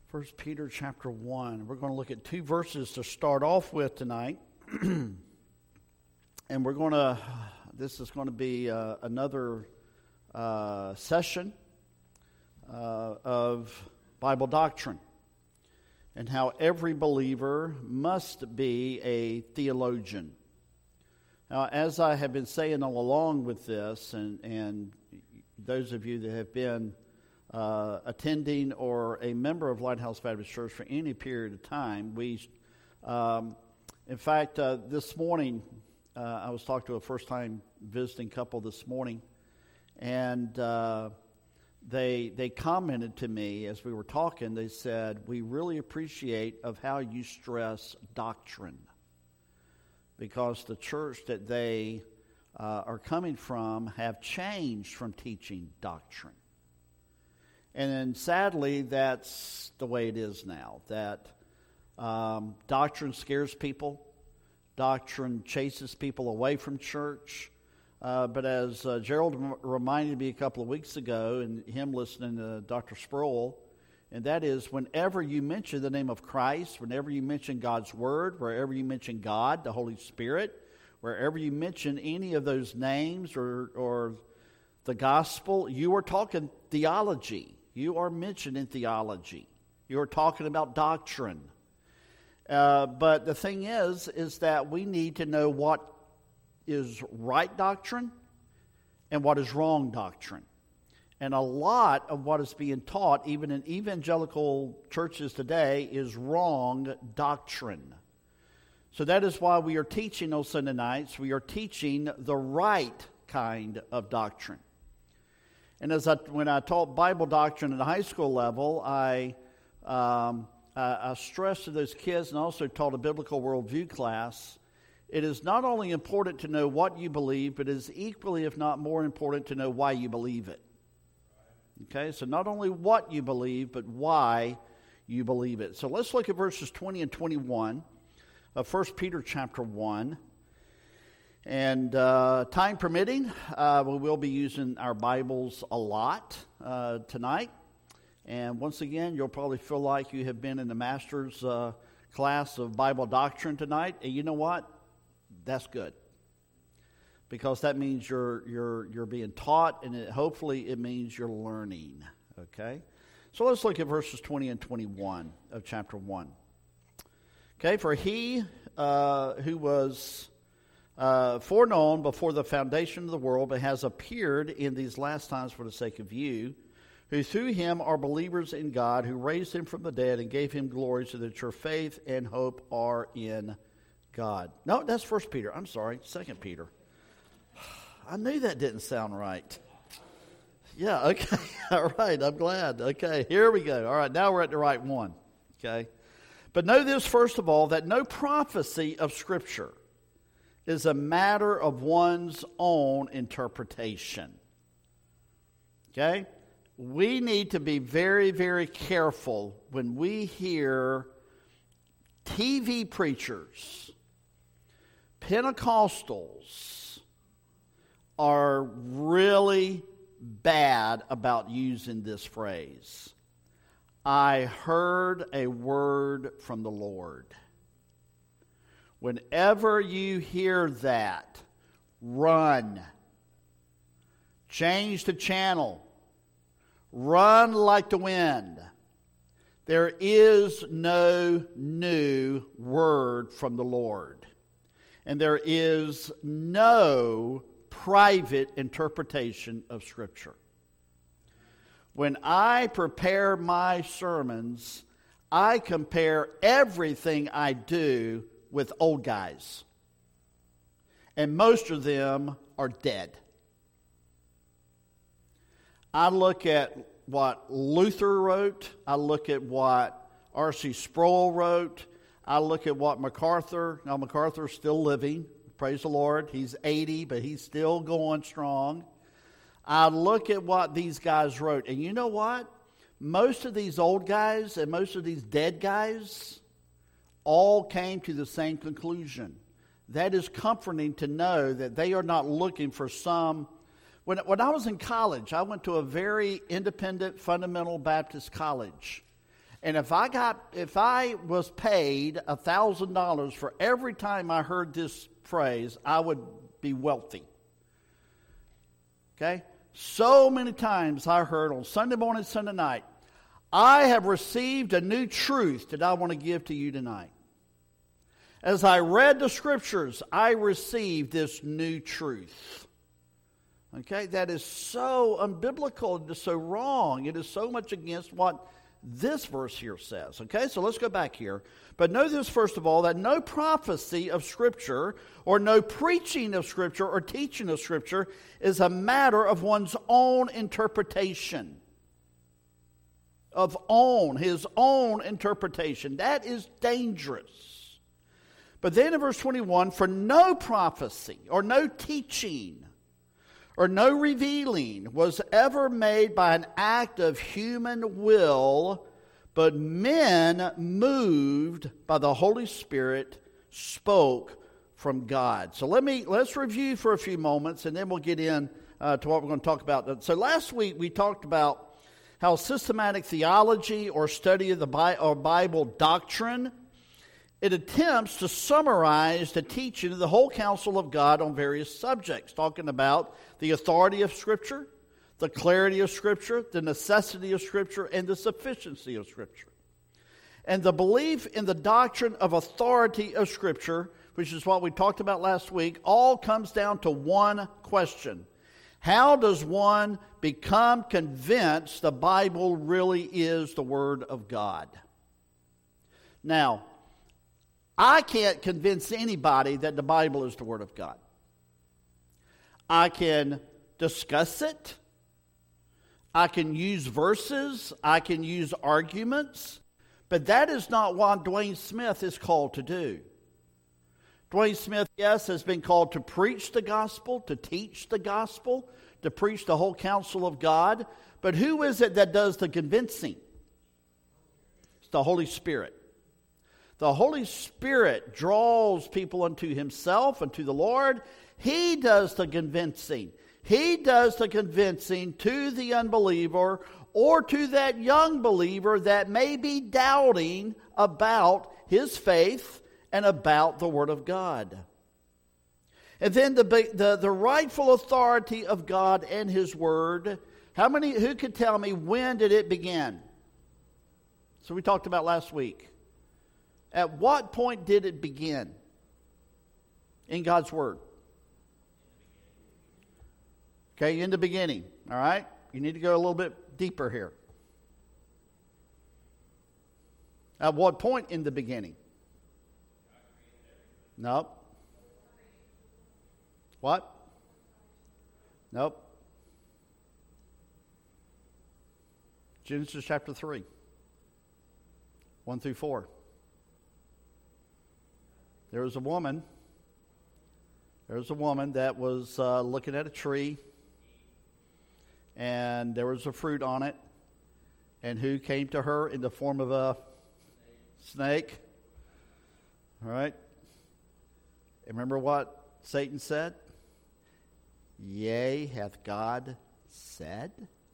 First Peter chapter 1. We're going to look at two verses to start off with tonight. And this is going to be another session of Bible doctrine and how every believer must be a theologian. Now, as I have been saying all along with this, and those of you that have been attending or a member of Lighthouse Baptist Church for any period of time, in fact, this morning, I was talking to a first-time visiting couple this morning, and they commented to me as we were talking. They said, "We really appreciate of how you stress doctrine, because the church that they are coming from have changed from teaching doctrine." And then sadly, that's the way it is now, that doctrine scares people. Doctrine chases people away from church. But as Gerald reminded me a couple of weeks ago, and him listening to Dr. Sproul, and that is whenever you mention the name of Christ, whenever you mention God's Word, wherever you mention God, the Holy Spirit, wherever you mention any of those names or the gospel, you are talking theology. You are mentioning theology. You are talking about doctrine. But the thing is that we need to know what is right doctrine and what is wrong doctrine. And a lot of what is being taught, even in evangelical churches today, is wrong doctrine. So that is why we are teaching on Sunday nights. We are teaching the right kind of doctrine. And when I taught Bible doctrine at the high school level, I stressed to those kids, and also taught a biblical worldview class, it is not only important to know what you believe, but it is equally, if not more important, to know why you believe it. Okay, so not only what you believe, but why you believe it. So let's look at verses 20 and 21 of 1 Peter chapter 1. And time permitting, we will be using our Bibles a lot tonight. And once again, you'll probably feel like you have been in the master's class of Bible doctrine tonight. And you know what? That's good, because that means you're being taught, and hopefully it means you're learning. Okay, so let's look at verses 20 and 21 of chapter 1. Okay, for he who was foreknown before the foundation of the world, but has appeared in these last times for the sake of you, who through him are believers in God, who raised him from the dead and gave him glory, so that your faith and hope are in God. No, that's 1 Peter. I'm sorry, 2 Peter. I knew that didn't sound right. Yeah, okay. All right, I'm glad. Okay, here we go. All right, now we're at the right one. Okay. But know this, first of all, that no prophecy of Scripture is a matter of one's own interpretation. Okay? We need to be very, very careful when we hear TV preachers, Pentecostals, are really bad about using this phrase. I heard a word from the Lord. Whenever you hear that, run. Change the channel. Run like the wind. There is no new word from the Lord. And there is no private interpretation of Scripture. When I prepare my sermons, I compare everything I do with old guys. And most of them are dead. I look at what Luther wrote. I look at what R.C. Sproul wrote. I look at what MacArthur. Now, MacArthur's still living. Praise the Lord. He's 80, but he's still going strong. I look at what these guys wrote. And you know what? Most of these old guys and most of these dead guys all came to the same conclusion. That is comforting to know that they are not looking for some... When I was in college, I went to a very independent, fundamental Baptist college. And if I was paid $1,000 for every time I heard this phrase, I would be wealthy. Okay? So many times I heard on Sunday morning, Sunday night, I have received a new truth that I want to give to you tonight. As I read the Scriptures, I received this new truth. Okay? That is so unbiblical. It is so wrong. It is so much against what this verse here says. Okay, so let's go back here. But know this, first of all, that no prophecy of Scripture or no preaching of Scripture or teaching of Scripture is a matter of one's own interpretation. His own interpretation. That is dangerous. But then in verse 21, for no prophecy or no teaching or no revealing was ever made by an act of human will, but men moved by the Holy Spirit spoke from God. So let's review for a few moments, and then we'll get in to what we're going to talk about. So last week we talked about how systematic theology or study of the Bible doctrine, it attempts to summarize the teaching of the whole counsel of God on various subjects, talking about the authority of Scripture, the clarity of Scripture, the necessity of Scripture, and the sufficiency of Scripture. And the belief in the doctrine of authority of Scripture, which is what we talked about last week, all comes down to one question. How does one become convinced the Bible really is the Word of God? Now, I can't convince anybody that the Bible is the Word of God. I can discuss it. I can use verses. I can use arguments. But that is not what Dwayne Smith is called to do. Dwayne Smith, yes, has been called to preach the gospel, to teach the gospel, to preach the whole counsel of God. But who is it that does the convincing? It's the Holy Spirit. The Holy Spirit draws people unto Himself, unto the Lord. He does the convincing. He does the convincing to the unbeliever or to that young believer that may be doubting about his faith and about the Word of God. And then the rightful authority of God and His Word. Who could tell me when did it begin? So we talked about last week. At what point did it begin in God's Word? Okay, in the beginning, all right? You need to go a little bit deeper here. At what point in the beginning? Nope. What? Nope. Genesis chapter 3, 1 through 4. There was a woman that was looking at a tree, and there was a fruit on it. And who came to her in the form of a snake? All right. And remember what Satan said? Yea, hath God said?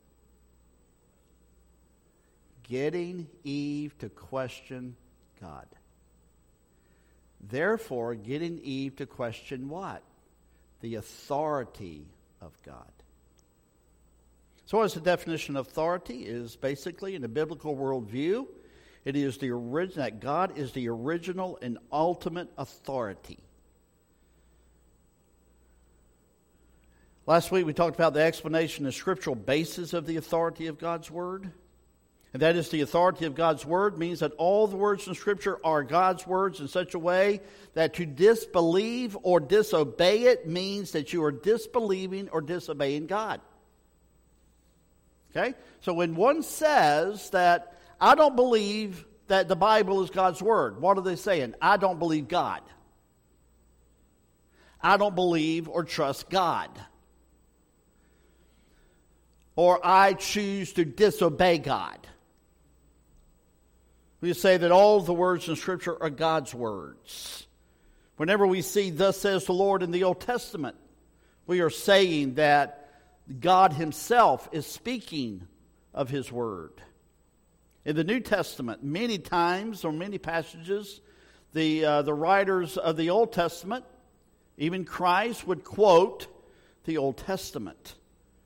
Getting Eve to question God. Therefore, getting Eve to question what? The authority of God. So what is the definition of authority? It is basically, in the biblical worldview, it is that God is the original and ultimate authority. Last week we talked about the explanation, the scriptural basis of the authority of God's Word. And that is, the authority of God's Word means that all the words in Scripture are God's words in such a way that to disbelieve or disobey it means that you are disbelieving or disobeying God. Okay? So when one says that, I don't believe that the Bible is God's Word, what are they saying? I don't believe God. I don't believe or trust God. Or I choose to disobey God. We say that all the words in Scripture are God's words. Whenever we see "Thus says the Lord" in the Old Testament, we are saying that God Himself is speaking of His Word. In the New Testament, many times or many passages, the writers of the Old Testament, even Christ, would quote the Old Testament.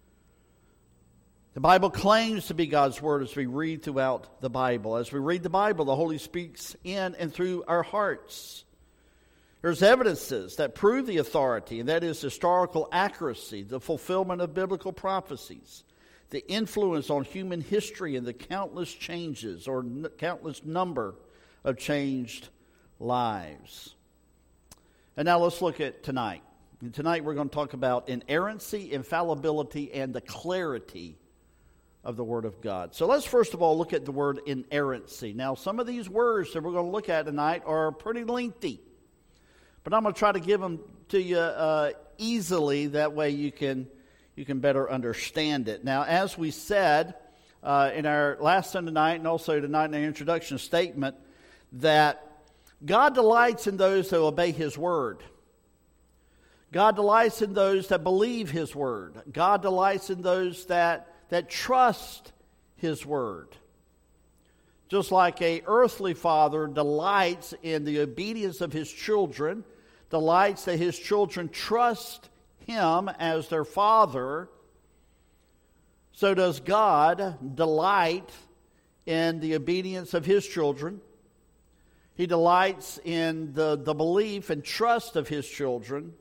The Bible claims to be God's Word as we read throughout the Bible. As we read the Bible, the Holy Spirit speaks in and through our hearts. There's evidences that prove the authority, and that is historical accuracy, the fulfillment of biblical prophecies, the influence on human history, and the countless changes or countless number of changed lives. And now let's look at tonight. And tonight we're going to talk about inerrancy, infallibility, and the clarity of the Word of God. So let's first of all look at the word inerrancy. Now, some of these words that we're going to look at tonight are pretty lengthy, but I'm going to try to give them to you easily. That way you can better understand it. Now, as we said in our last Sunday night and also tonight in our introduction statement, that God delights in those that obey His Word. God delights in those that believe His Word. God delights in those that trust His Word. Just like an earthly father delights in the obedience of his children, delights that his children trust Him as their Father, so does God delight in the obedience of His children. He delights in the belief and trust of His children.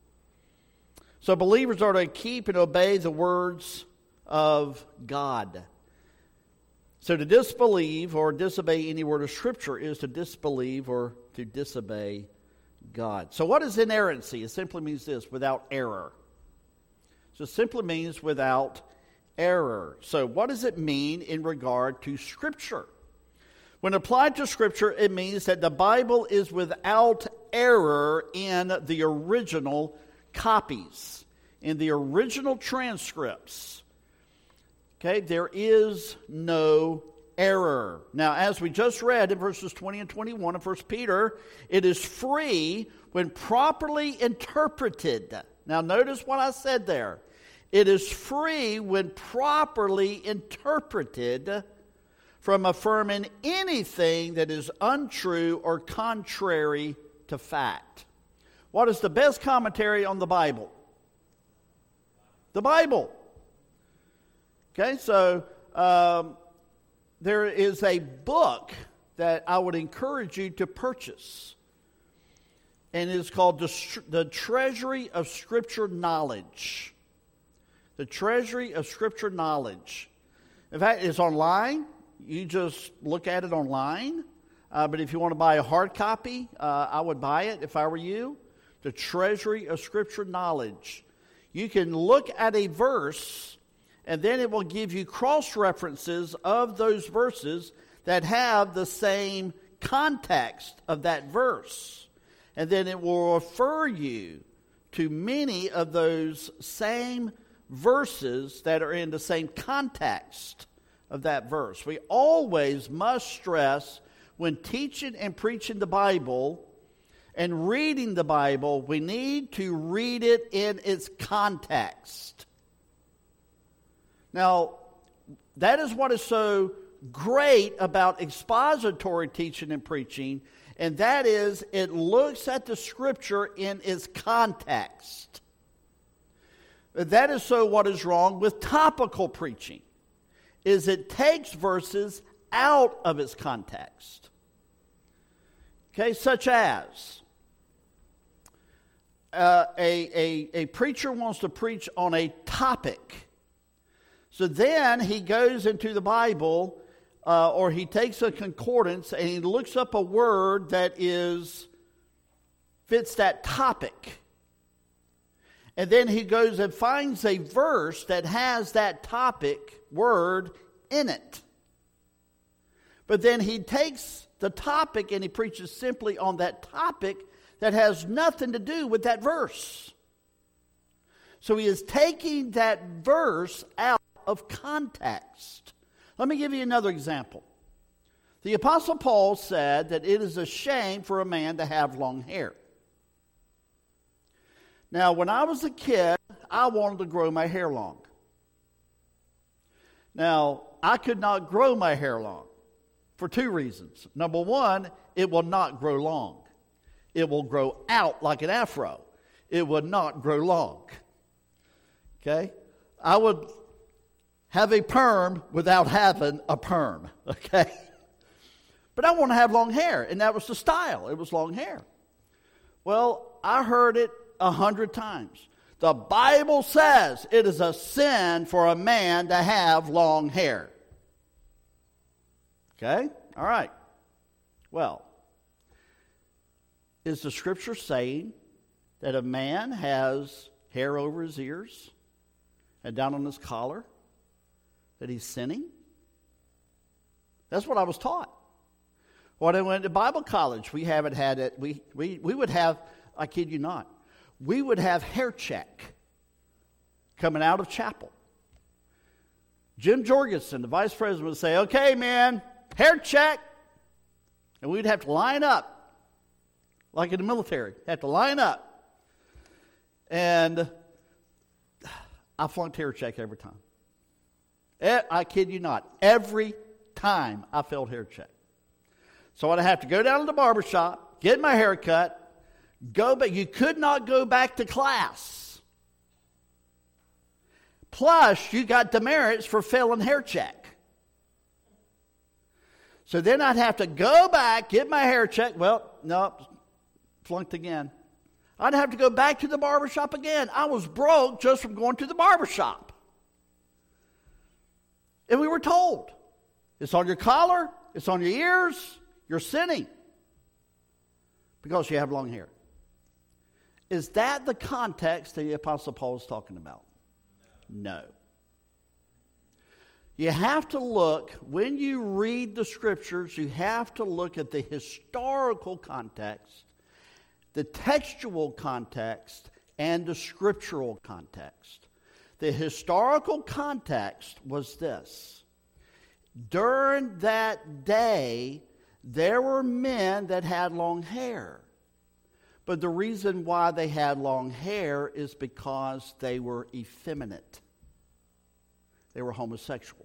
So believers are to keep and obey the words of God. So to disbelieve or disobey any word of Scripture is to disbelieve or to disobey God. So what is inerrancy? It simply means this: without error. So it simply means without error. So what does it mean in regard to Scripture? When applied to Scripture, it means that the Bible is without error in the original copies, in the original transcripts. Okay, there is no error. Now, as we just read in verses 20 and 21 of 1 Peter, it is free when properly interpreted. Now, notice what I said there. It is free when properly interpreted from affirming anything that is untrue or contrary to fact. What is the best commentary on the Bible? The Bible. Okay, so there is a book that I would encourage you to purchase, and it is called The Treasury of Scripture Knowledge. The Treasury of Scripture Knowledge. In fact, it's online. You just look at it online. But if you want to buy a hard copy, I would buy it if I were you. The Treasury of Scripture Knowledge. You can look at a verse, and then it will give you cross-references of those verses that have the same context of that verse. And then it will refer you to many of those same verses that are in the same context of that verse. We always must stress, when teaching and preaching the Bible and reading the Bible, we need to read it in its context. Now, that is what is so great about expository teaching and preaching, and that is it looks at the Scripture in its context. That is so what is wrong with topical preaching, is it takes verses out of its context. Okay, such as a preacher wants to preach on a topic. So then he goes into the Bible, or he takes a concordance and he looks up a word that fits that topic. And then he goes and finds a verse that has that topic word in it. But then he takes the topic and he preaches simply on that topic that has nothing to do with that verse. So he is taking that verse out of context. Let me give you another example. The Apostle Paul said that it is a shame for a man to have long hair. Now, when I was a kid, I wanted to grow my hair long. Now, I could not grow my hair long. for two reasons. Number one, it will not grow long. It will grow out like an afro. It will not grow long. Okay? I would have a perm without having a perm. Okay? But I want to have long hair, and that was the style. It was long hair. Well, I heard it 100 times. The Bible says it is a sin for a man to have long hair. Okay? All right. Well, is the Scripture saying that a man has hair over his ears and down on his collar, that he's sinning? That's what I was taught. When I went to Bible college, we haven't had it. We would have, I kid you not, we would have hair check coming out of chapel. Jim Jorgensen, the vice president, would say, "Okay, man, hair check." And we'd have to line up, like in the military, have to line up. And I flunked hair check every time. I kid you not, every time I failed hair check. So I'd have to go down to the barbershop, get my hair cut, go back. You could not go back to class. Plus, you got demerits for failing hair check. So then I'd have to go back, get my hair checked. Well, no, flunked again. I'd have to go back to the barbershop again. I was broke just from going to the barbershop. And we were told, it's on your collar, it's on your ears, you're sinning because you have long hair. Is that the context that the Apostle Paul is talking about? No. You have to look, when you read the Scriptures, you have to look at the historical context, the textual context, and the scriptural context. The historical context was this. During that day, there were men that had long hair. But the reason why they had long hair is because they were effeminate. They were homosexuals.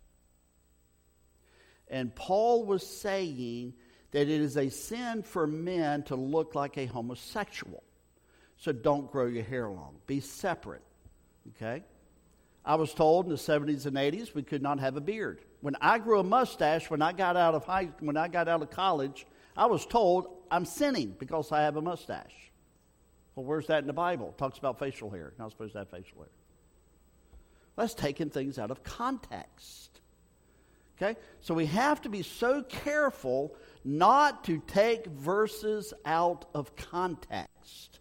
And Paul was saying that it is a sin for men to look like a homosexual. So don't grow your hair long. Be separate. Okay? I was told in the 70s and 80s we could not have a beard. When I grew a mustache, when I got out of college, I was told I'm sinning because I have a mustache. Well, where's that in the Bible? It talks about facial hair. You're not supposed to have facial hair. That's taking things out of context. Okay? So we have to be so careful not to take verses out of context.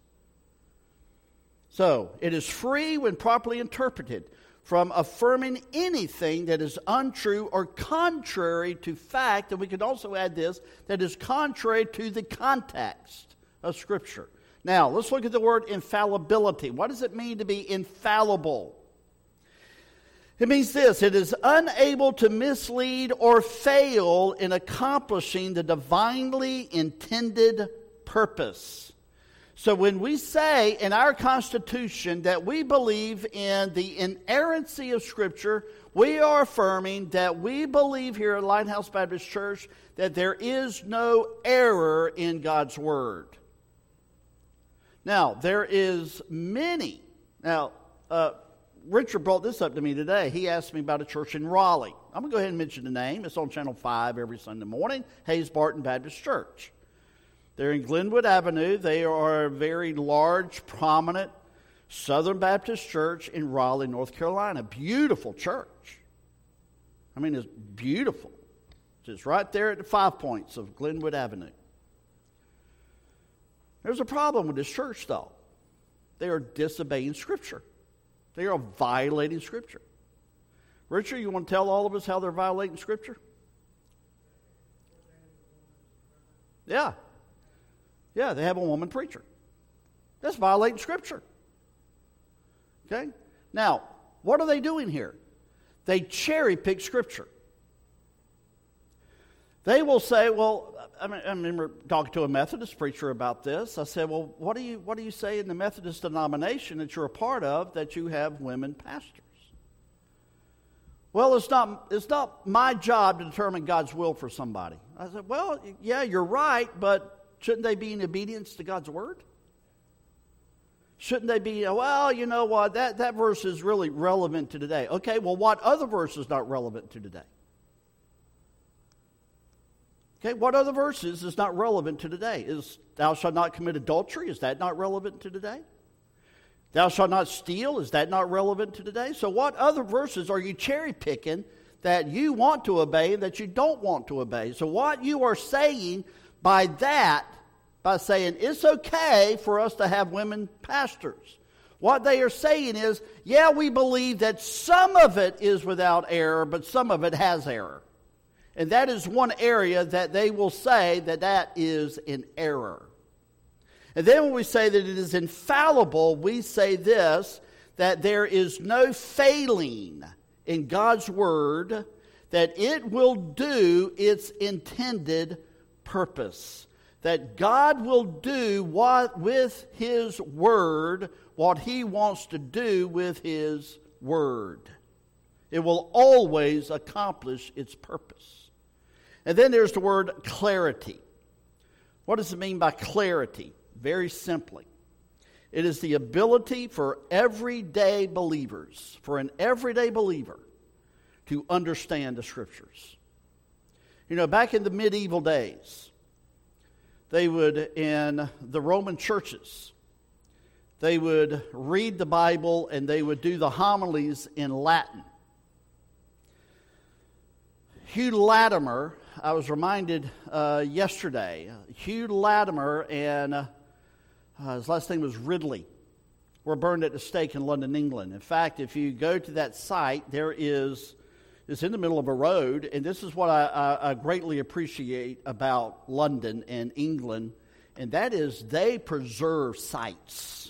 So, it is free when properly interpreted from affirming anything that is untrue or contrary to fact, and we could also add this, that is contrary to the context of Scripture. Now, let's look at the word infallibility. What does it mean to be infallible? It means this: it is unable to mislead or fail in accomplishing the divinely intended purpose. So when we say in our Constitution that we believe in the inerrancy of Scripture, we are affirming that we believe here at Lighthouse Baptist Church that there is no error in God's Word. Now, there is many. Now, Richard brought this up to me today. He asked me about a church in Raleigh. I'm going to go ahead and mention the name. It's on Channel 5 every Sunday morning, Hayes Barton Baptist Church. They're in Glenwood Avenue. They are a very large, prominent Southern Baptist church in Raleigh, North Carolina. Beautiful church. I mean, it's beautiful. It's right there at the 5 Points of Glenwood Avenue. There's a problem with this church, though. They are disobeying Scripture. They are violating Scripture. Richard, you want to tell all of us how they're violating Scripture? Yeah. Yeah, they have a woman preacher. That's violating Scripture. Okay? Now, what are they doing here? They cherry pick Scripture. They will say, well, I remember talking to a Methodist preacher about this. I said, well, what do you say in the Methodist denomination that you're a part of that you have women pastors? Well, it's not my job to determine God's will for somebody. I said, well, yeah, you're right, but shouldn't they be in obedience to God's word? Shouldn't they be, well, you know what, that verse is really relevant to today. Okay, well, what other verse is not relevant to today? Okay, what other verses is not relevant to today? Is thou shalt not commit adultery? Is that not relevant to today? Thou shalt not steal. Is that not relevant to today? So what other verses are you cherry picking that you want to obey that you don't want to obey? So what you are saying by that, by saying it's okay for us to have women pastors, what they are saying is, yeah, we believe that some of it is without error, but some of it has error. And that is one area that they will say that is in error. And then when we say that it is infallible, we say this, that there is no failing in God's word, that it will do its intended purpose. That God will do with His word what He wants to do with His word. It will always accomplish its purpose. And then there's the word clarity. What does it mean by clarity? Very simply, it is the ability for everyday believers, for an everyday believer, to understand the Scriptures. You know, back in the medieval days, they would, in the Roman churches, they would read the Bible and they would do the homilies in Latin. Hugh Latimer, I was reminded yesterday, Hugh Latimer and his last name was Ridley, were burned at the stake in London, England. In fact, if you go to that site, it's in the middle of a road, and this is what I greatly appreciate about London and England, and that is they preserve sites.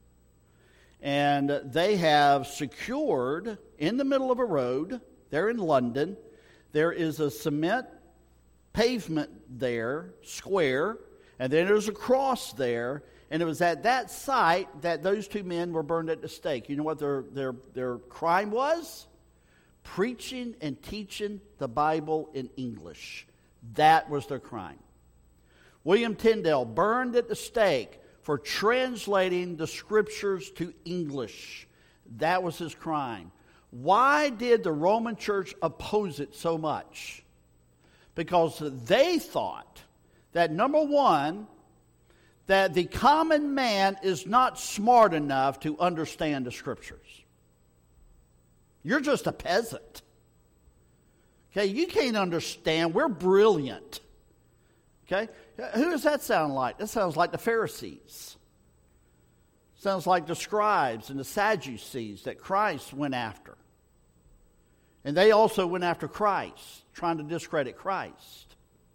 And they have secured, in the middle of a road, there in London, there is a cement pavement there, square, and then there's a cross there, and it was at that site that those two men were burned at the stake. You know what their crime was? Preaching and teaching the Bible in English. That was their crime. William Tyndale burned at the stake for translating the Scriptures to English. That was his crime. Why did the Roman Church oppose it so much? Because they thought that, number one, that the common man is not smart enough to understand the Scriptures. You're just a peasant. Okay, you can't understand. We're brilliant. Okay, who does that sound like? That sounds like the Pharisees. Sounds like the scribes and the Sadducees that Christ went after. And they also went after Christ, trying to discredit Christ.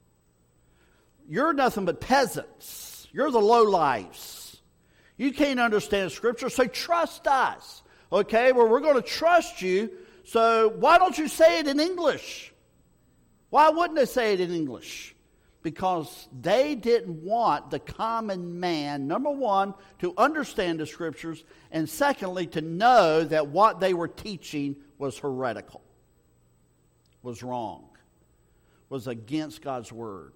You're nothing but peasants. You're the lowlifes. You can't understand Scripture, so trust us. Okay, well, we're going to trust you, so why don't you say it in English? Why wouldn't they say it in English? Because they didn't want the common man, number one, to understand the Scriptures, and secondly, to know that what they were teaching was heretical, was wrong, was against God's Word.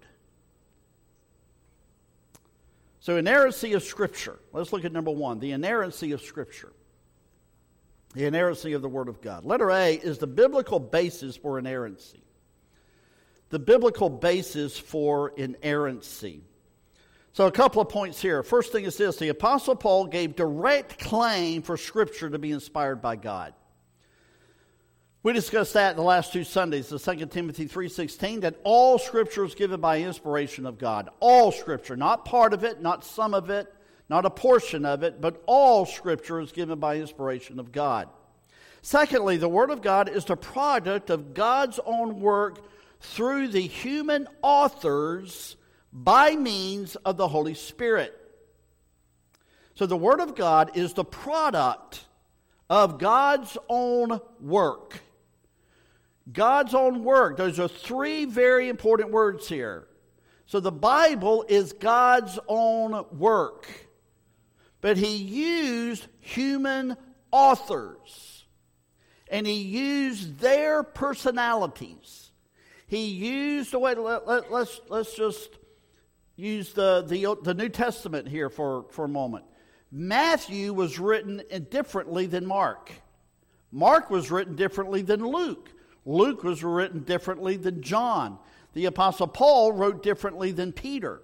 So, inerrancy of Scripture. Let's look at number one, the inerrancy of Scripture. The inerrancy of the Word of God. Letter A is the biblical basis for inerrancy. The biblical basis for inerrancy. So a couple of points here. First thing is this. The Apostle Paul gave direct claim for Scripture to be inspired by God. We discussed that in the last two Sundays, the 2 Timothy 3:16, that all Scripture is given by inspiration of God. All Scripture, not part of it, not some of it, not a portion of it, but all Scripture is given by inspiration of God. Secondly, the Word of God is the product of God's own work through the human authors by means of the Holy Spirit. So the Word of God is the product of God's own work. God's own work. Those are three very important words here. So the Bible is God's own work. But He used human authors. And he used their personalities. He used, let's just use the New Testament here for a moment. Matthew was written differently than Mark. Mark was written differently than Luke. Luke was written differently than John. The Apostle Paul wrote differently than Peter.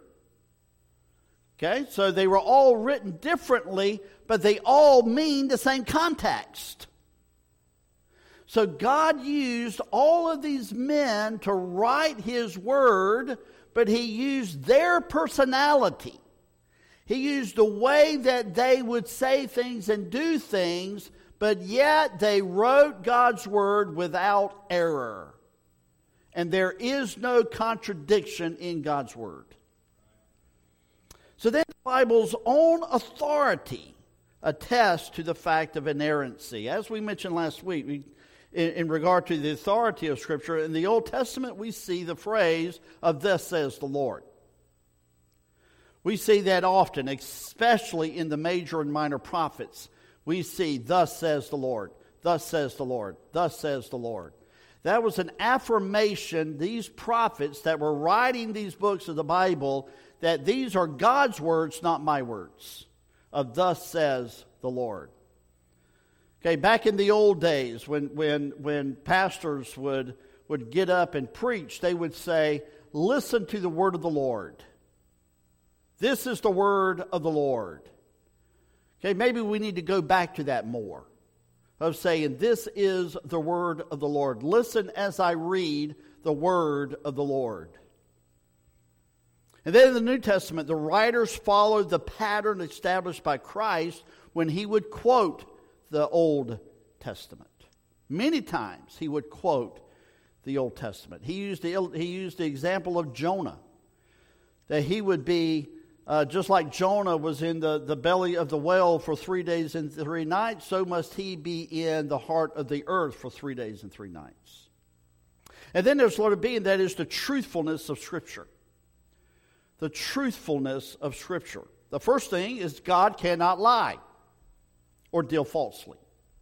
Okay, so they were all written differently, but they all mean the same context. So God used all of these men to write His Word, but He used their personality. He used the way that they would say things and do things, but yet they wrote God's Word without error. And there is no contradiction in God's Word. So then the Bible's own authority attests to the fact of inerrancy. As we mentioned last week, in regard to the authority of Scripture, in the Old Testament we see the phrase of "Thus says the Lord." We see that often, especially in the major and minor prophets. We see, "Thus says the Lord, thus says the Lord, thus says the Lord." That was an affirmation, these prophets that were writing these books of the Bible, that these are God's words, not my words, of "Thus says the Lord." Okay, back in the old days, when pastors would get up and preach, they would say, "Listen to the word of the Lord. This is the word of the Lord." Okay, maybe we need to go back to that more, of saying, "This is the word of the Lord. Listen as I read the word of the Lord." And then in the New Testament, the writers followed the pattern established by Christ when He would quote the Old Testament. Many times He would quote the Old Testament. He used the example of Jonah, that he would be just like Jonah was in the belly of the whale for 3 days and 3 nights, so must he be in the heart of the earth for 3 days and 3 nights. And then there's letter B, and that is the truthfulness of Scripture. The truthfulness of Scripture. The first thing is God cannot lie or deal falsely.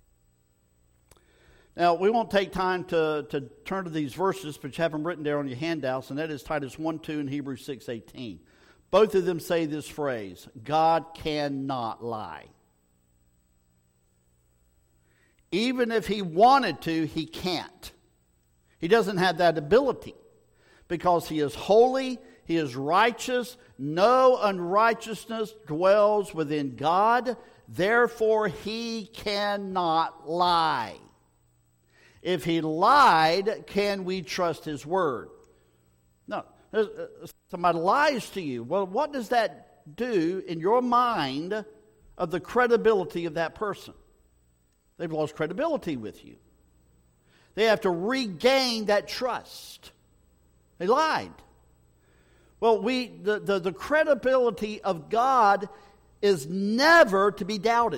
Now, we won't take time to turn to these verses, but you have them written there on your handouts, and that is Titus 1:2 and Hebrews 6:18. Both of them say this phrase, God cannot lie. Even if He wanted to, He can't. He doesn't have that ability because He is holy, He is righteous, no unrighteousness dwells within God, therefore He cannot lie. If He lied, can we trust His word? No. Somebody lies to you. Well, what does that do in your mind of the credibility of that person? They've lost credibility with you. They have to regain that trust. They lied. Well, the credibility of God is never to be doubted.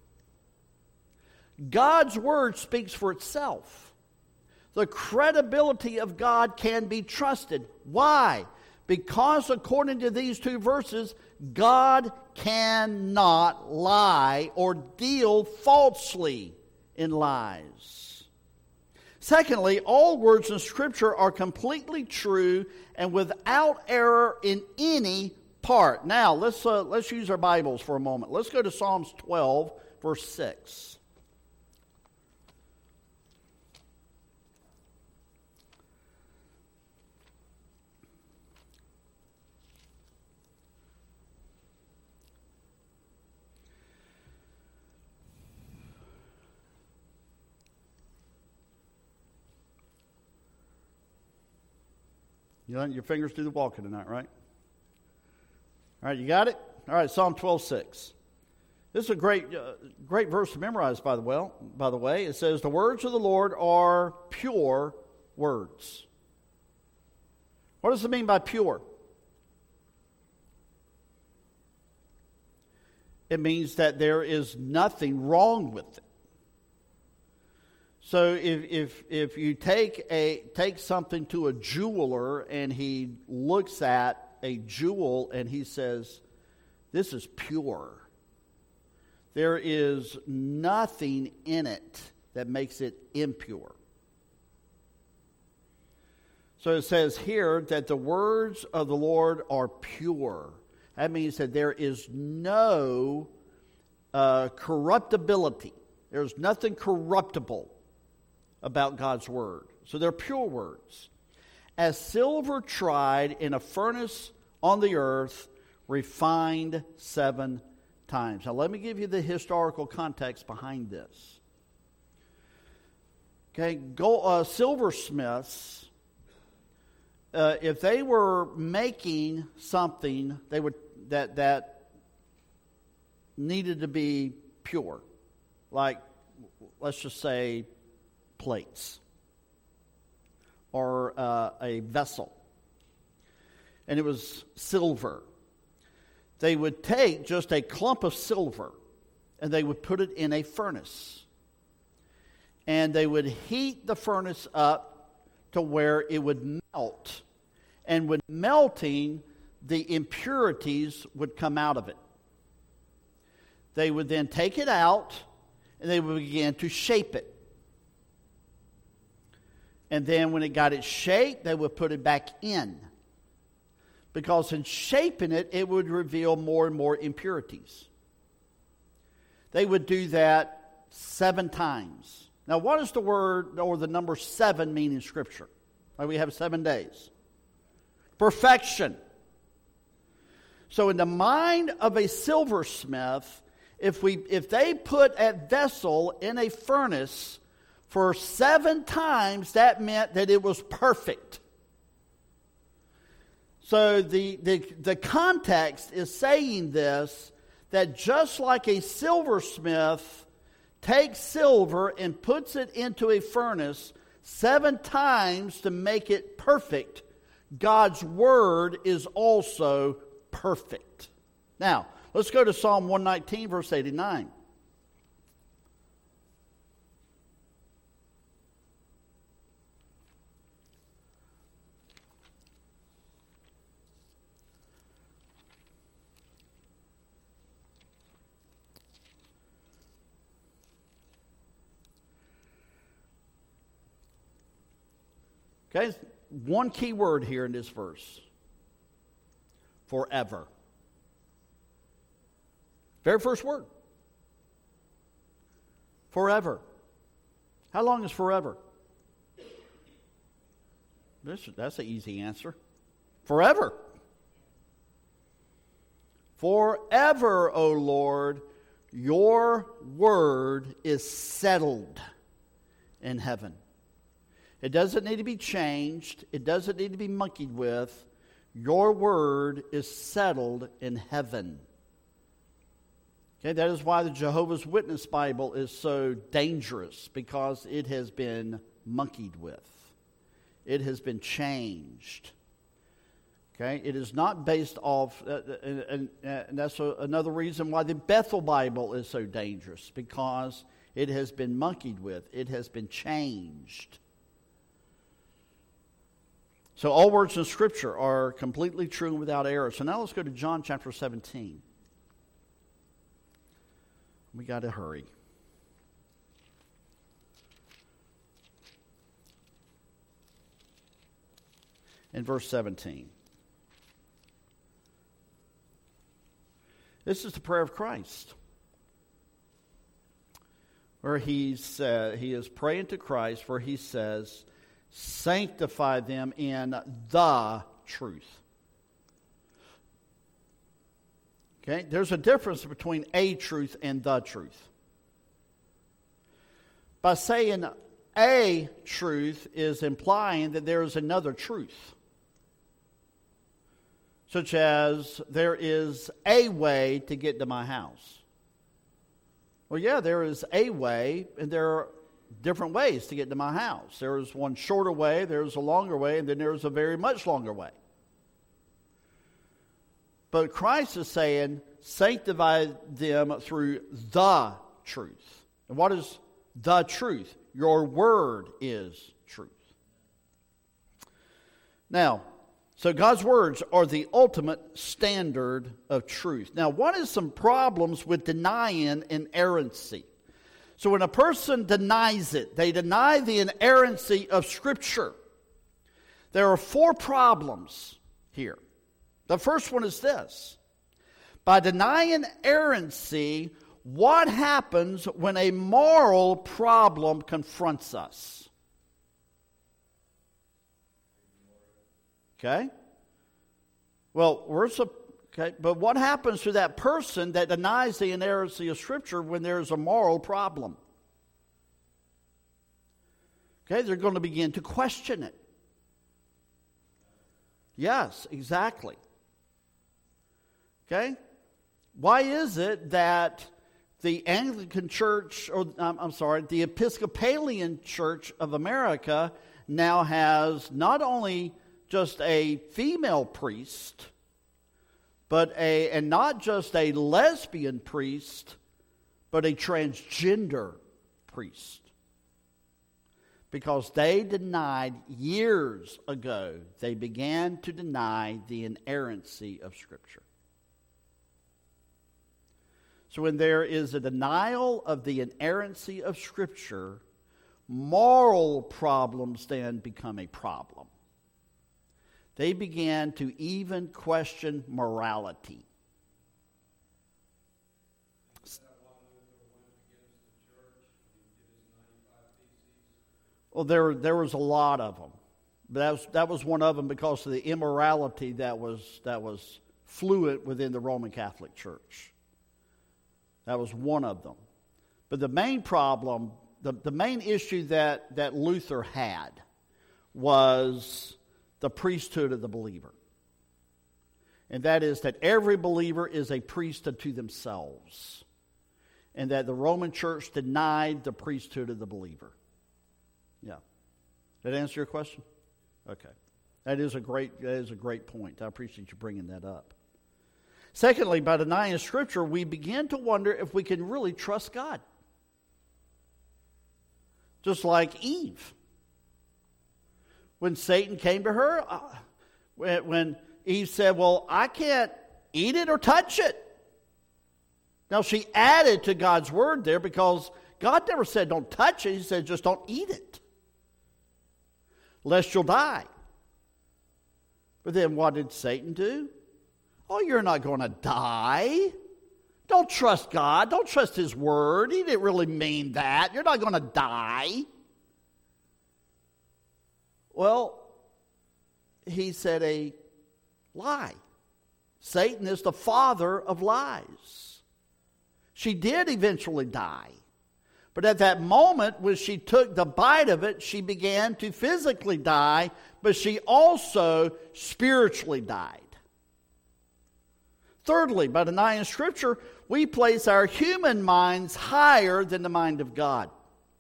God's word speaks for itself. The credibility of God can be trusted. Why? Because according to these two verses, God cannot lie or deal falsely in lies. Secondly, all words in Scripture are completely true and without error in any part. Now, let's use our Bibles for a moment. Let's go to Psalms 12, verse 6. You let your fingers do the walking tonight, right? All right, you got it? All right, Psalm 12:6. This is a great verse to memorize, by the way. It says, "The words of the Lord are pure words." What does it mean by pure? It means that there is nothing wrong with it. So if you take something to a jeweler and he looks at a jewel and he says, "This is pure. There is nothing in it that makes it impure. So it says here that the words of the Lord are pure. That means that there is no corruptibility. There's nothing corruptible about God's word. So they're pure words. As silver tried in a furnace on the earth, refined 7 times. Now let me give you the historical context behind this. Okay, silversmiths, if they were making something that needed to be pure, like let's just say plates or a vessel, and it was silver, they would take just a clump of silver and they would put it in a furnace. And they would heat the furnace up to where it would melt. And with melting, the impurities would come out of it. They would then take it out and they would begin to shape it. And then when it got its shape, they would put it back in. Because in shaping it, it would reveal more and more impurities. They would do that 7 times. Now, what does the word or the number 7 mean in Scripture? We have 7 days. Perfection. So in the mind of a silversmith, if they put a vessel in a furnace for 7 times, that meant that it was perfect. So the context is saying this, that just like a silversmith takes silver and puts it into a furnace 7 times to make it perfect, God's word is also perfect. Now, let's go to Psalm 119, verse 89. Okay, one key word here in this verse. Forever. Very first word. Forever. How long is forever? That's an easy answer. Forever. Forever, O Lord, your word is settled in heaven. It doesn't need to be changed. It doesn't need to be monkeyed with. Your word is settled in heaven. Okay, that is why the Jehovah's Witness Bible is so dangerous, because it has been monkeyed with. It has been changed. Okay, it is not based off, and that's another reason why the Bethel Bible is so dangerous, because it has been monkeyed with. It has been changed. So all words in Scripture are completely true and without error. So now let's go to John chapter 17. We got to hurry. In verse 17. This is the prayer of Christ, where he is praying to Christ, where he says, sanctify them in the truth. Okay, there's a difference between a truth and the truth. By saying a truth is implying that there is another truth. Such as, there is a way to get to my house. Well, yeah, there is a way, and there are different ways to get to my house. There is one shorter way, there's a longer way, and then there's a very much longer way. But Christ is saying, sanctify them through the truth. And what is the truth? Your word is truth. Now, so God's words are the ultimate standard of truth. Now, what is some problems with denying inerrancy? So when a person denies it, they deny the inerrancy of Scripture. There are 4 problems here. The first one is this. By denying inerrancy, what happens when a moral problem confronts us? Okay? Well, but what happens to that person that denies the inerrancy of Scripture when there's a moral problem? Okay, they're going to begin to question it. Yes, exactly. Okay? Why is it that the Anglican Church, the Episcopalian Church of America now has not only just a female priest, and not just a lesbian priest, but a transgender priest? Because they denied years ago, they began to deny the inerrancy of Scripture. So when there is a denial of the inerrancy of Scripture, moral problems then become a problem. They began to even question morality. Well, there was a lot of them. But that was one of them because of the immorality that was fluent within the Roman Catholic Church. That was one of them. But the main problem, the main issue that Luther had was the priesthood of the believer. And that is that every believer is a priest unto themselves. And that the Roman Church denied the priesthood of the believer. Yeah. Did that answer your question? Okay. That is a great point. I appreciate you bringing that up. Secondly, by denying Scripture, we begin to wonder if we can really trust God. Just like Eve. When Satan came to her, when Eve said, well, I can't eat it or touch it. Now, she added to God's word there because God never said don't touch it. He said just don't eat it, lest you'll die. But then what did Satan do? Oh, you're not going to die. Don't trust God. Don't trust His word. He didn't really mean that. You're not going to die. Well, he said a lie. Satan is the father of lies. She did eventually die. But at that moment when she took the bite of it, she began to physically die, but she also spiritually died. Thirdly, by denying Scripture, we place our human minds higher than the mind of God.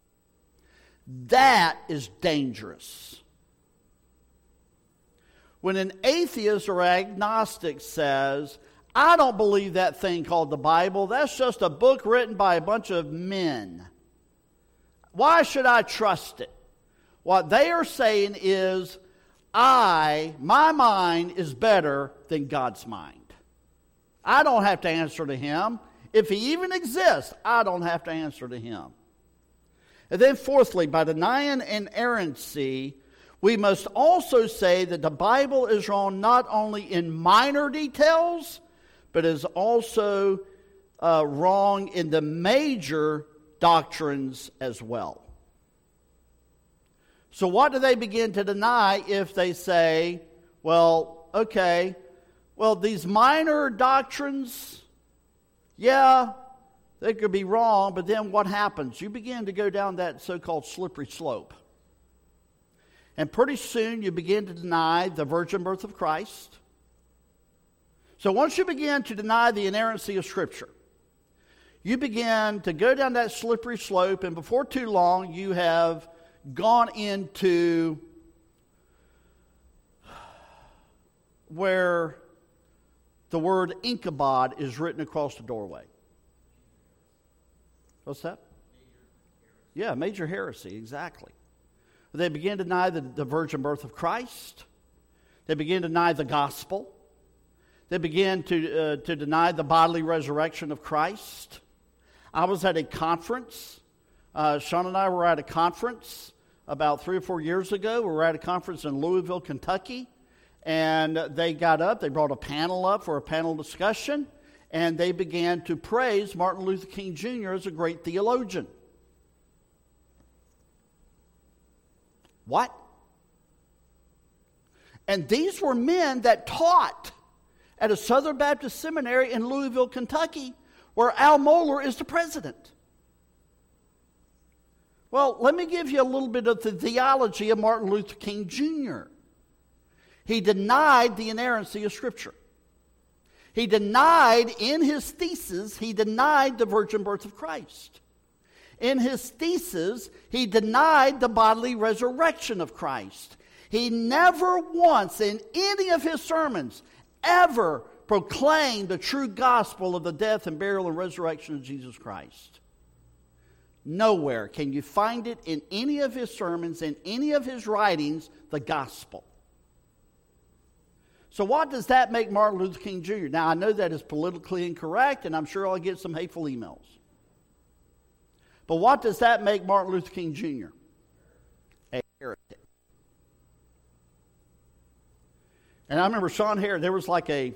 That is dangerous. When an atheist or agnostic says, I don't believe that thing called the Bible, that's just a book written by a bunch of men. Why should I trust it? What they are saying is, my mind is better than God's mind. I don't have to answer to Him. If He even exists, I don't have to answer to Him. And then fourthly, by denying inerrancy, we must also say that the Bible is wrong not only in minor details, but is also wrong in the major doctrines as well. So what do they begin to deny if they say, well, okay, well, these minor doctrines, yeah, they could be wrong, but then what happens? You begin to go down that so-called slippery slope. And pretty soon you begin to deny the virgin birth of Christ. So once you begin to deny the inerrancy of Scripture, you begin to go down that slippery slope, and before too long you have gone into where the word Ichabod is written across the doorway. What's that? Yeah, major heresy, exactly. They begin to deny the virgin birth of Christ. They begin to deny the gospel. They begin to deny the bodily resurrection of Christ. I was at a conference Sean and I were at a conference about 3 or 4 years ago. We were at a conference in Louisville, Kentucky, and they got up. They brought a panel up for a panel discussion, and they began to praise Martin Luther King Jr. as a great theologian. What? And these were men that taught at a Southern Baptist seminary in Louisville, Kentucky, where Al Mohler is the president. Well, let me give you a little bit of the theology of Martin Luther King Jr. He denied the inerrancy of Scripture. He denied, in his thesis, he denied the virgin birth of Christ. In his thesis, he denied the bodily resurrection of Christ. He never once in any of his sermons ever proclaimed the true gospel of the death and burial and resurrection of Jesus Christ. Nowhere can you find it in any of his sermons, in any of his writings, the gospel. So what does that make Martin Luther King Jr.? Now, I know that is politically incorrect, and I'm sure I'll get some hateful emails. But what does that make Martin Luther King Jr.? A heretic. And I remember Sean Harris, there was like a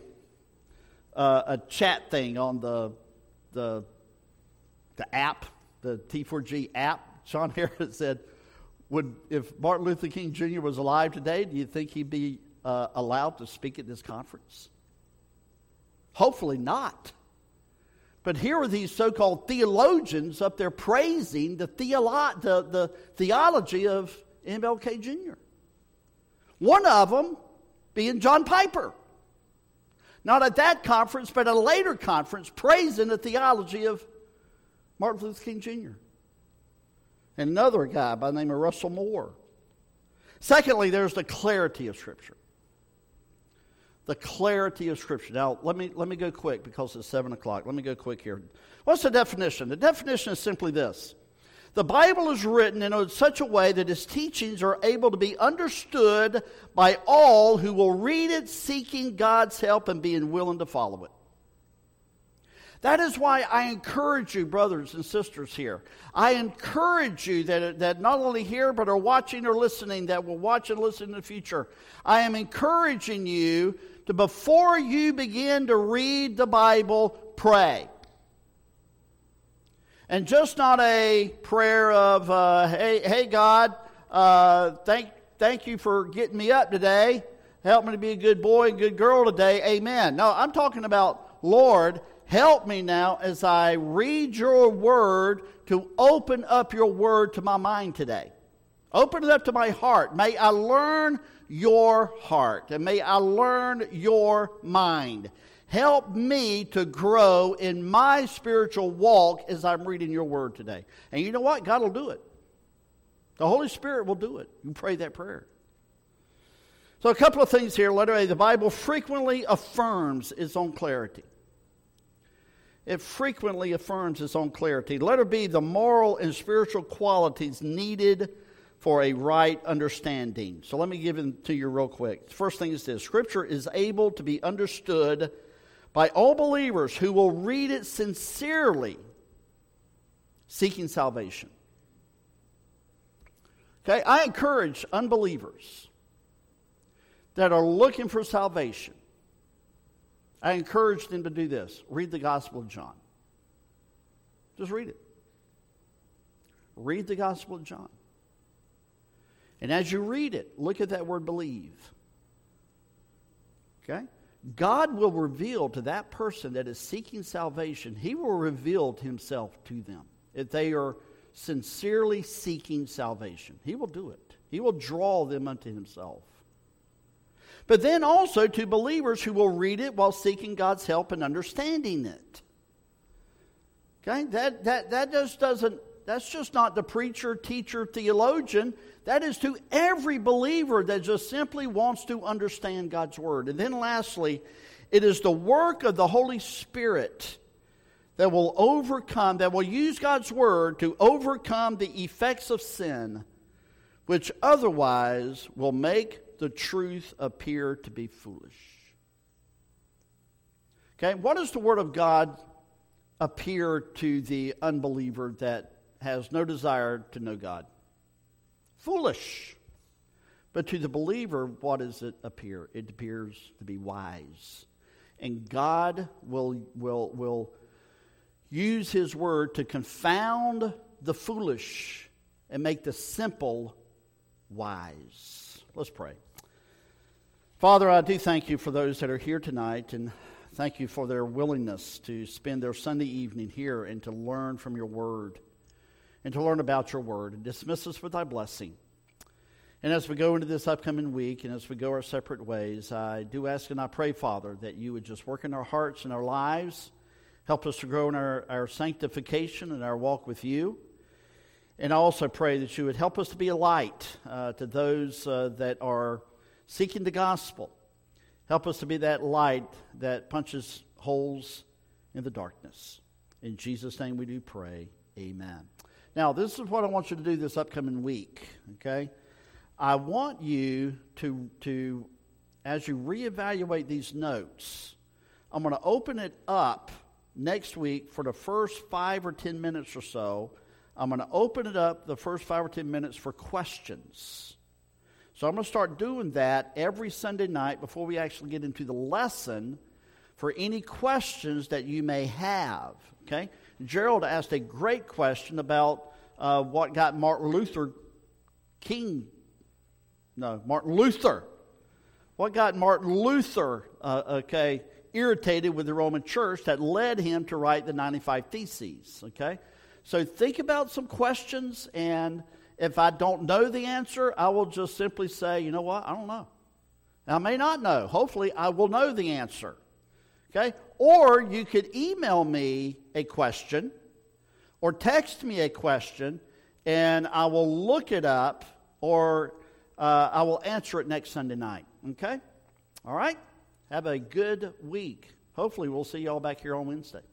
chat thing on the app, the T4G app. Sean Harris said, if Martin Luther King Jr. was alive today, do you think he'd be allowed to speak at this conference? Hopefully not. But here are these so-called theologians up there praising the theology of MLK Jr. One of them being John Piper. Not at that conference, but at a later conference, praising the theology of Martin Luther King Jr. And another guy by the name of Russell Moore. Secondly, there's the clarity of Scripture. The clarity of Scripture. Now, let me go quick because it's 7 o'clock. Let me go quick here. What's the definition? The definition is simply this. The Bible is written in such a way that its teachings are able to be understood by all who will read it seeking God's help and being willing to follow it. That is why I encourage you, brothers and sisters here. I encourage you that not only here, but are watching or listening, that will watch and listen in the future. I am encouraging you to, before you begin to read the Bible, pray. And just not a prayer of, hey God, thank you for getting me up today. Help me to be a good boy and good girl today. Amen. No, I'm talking about, Lord, help me now as I read your word to open up your word to my mind today. Open it up to my heart. May I learn your heart and may I learn your mind. Help me to grow in my spiritual walk as I'm reading your word today. And you know what? God will do it. The Holy Spirit will do it. You pray that prayer. So a couple of things here. Letter A, the Bible frequently affirms its own clarity. It frequently affirms its own clarity. Letter B, the moral and spiritual qualities needed for a right understanding. So let me give them to you real quick. The first thing is this. Scripture is able to be understood by all believers who will read it sincerely, seeking salvation. Okay, I encourage unbelievers that are looking for salvation. I encourage them to do this. Read the Gospel of John. Just read it. Read the Gospel of John. And as you read it, look at that word believe. Okay? God will reveal to that person that is seeking salvation, He will reveal Himself to them. If they are sincerely seeking salvation, He will do it. He will draw them unto Himself. But then also to believers who will read it while seeking God's help in understanding it. Okay? That just doesn't, that's just not the preacher, teacher, theologian. That is to every believer that just simply wants to understand God's Word. And then lastly, it is the work of the Holy Spirit that will overcome, that will use God's Word to overcome the effects of sin, which otherwise will make the truth appear to be foolish. Okay, what does the Word of God appear to the unbeliever that has no desire to know God. Foolish. But to the believer, what does it appear? It appears to be wise. And God will use His word to confound the foolish and make the simple wise. Let's pray. Father, I do thank you for those that are here tonight, and thank you for their willingness to spend their Sunday evening here and to learn from your word and to learn about your word. And dismiss us with thy blessing. And as we go into this upcoming week and as we go our separate ways, I do ask and I pray, Father, that you would just work in our hearts and our lives, help us to grow in our sanctification and our walk with you. And I also pray that you would help us to be a light to those that are seeking the gospel. Help us to be that light that punches holes in the darkness. In Jesus' name we do pray. Amen. Now, this is what I want you to do this upcoming week, okay? I want you to as you reevaluate these notes, I'm going to open it up next week for the first 5 or 10 minutes or so. I'm going to open it up the first 5 or 10 minutes for questions. So I'm going to start doing that every Sunday night before we actually get into the lesson for any questions that you may have. Okay? Gerald asked a great question about what got Martin Luther. What got Martin Luther, irritated with the Roman Church that led him to write the 95 Theses. Okay? So think about some questions, and if I don't know the answer, I will just simply say, you know what, I don't know. I may not know. Hopefully, I will know the answer. Okay? Or you could email me a question or text me a question, and I will look it up, or I will answer it next Sunday night. Okay? All right? Have a good week. Hopefully, we'll see you all back here on Wednesday.